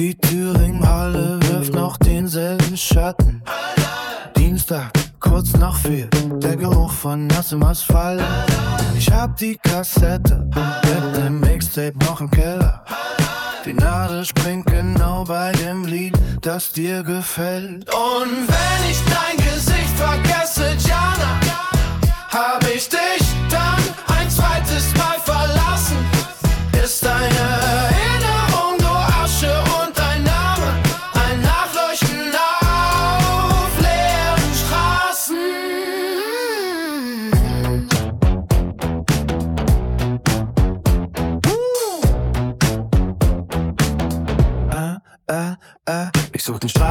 Die Thüringen-Halle wirft noch denselben Schatten. Dienstag, kurz nach 4, der Geruch von nassem Asphalt. Ich hab die Kassette mit dem Mixtape noch im Keller. Die Nadel springt genau bei dem Lied, das dir gefällt. Und wenn ich dein Gesicht vergesse, Jana, hab ich dich dann ein zweites Mal verlassen. Ist deine Erinnerung nur Asche und dein Name ein Nachleuchten auf leeren Straßen. Ich such den